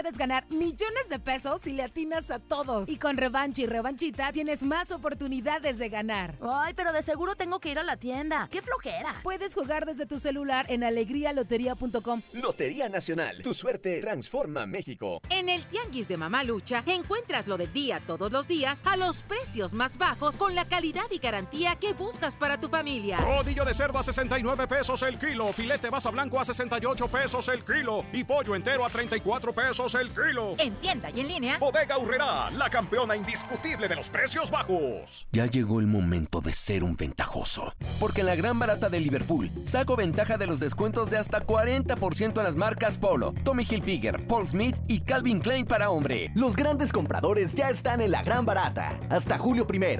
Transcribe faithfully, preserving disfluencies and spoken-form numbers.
Puedes ganar millones de pesos si le atinas a todos. Y con Revancha y Revanchita tienes más oportunidades de ganar. Ay, pero de seguro tengo que ir a la tienda. ¡Qué flojera! Puedes jugar desde tu celular en alegría lotería punto com. Lotería Nacional, tu suerte transforma México. En el Tianguis de Mamalucha encuentras lo del día todos los días a los precios más bajos con la calidad y garantía que buscas para tu familia. Rodillo de cerdo a sesenta y nueve pesos el kilo, filete basa blanco a sesenta y ocho pesos el kilo y pollo entero a treinta y cuatro pesos el kilo. En tienda y en línea, Bodega Aurrerá, la campeona indiscutible de los precios bajos. Ya llegó el momento de ser un ventajoso. Porque en la gran barata de Liverpool, saco ventaja de los descuentos de hasta cuarenta por ciento en las marcas Polo, Tommy Hilfiger, Paul Smith y Calvin Klein para hombre. Los grandes compradores ya están en la gran barata. Hasta julio primero.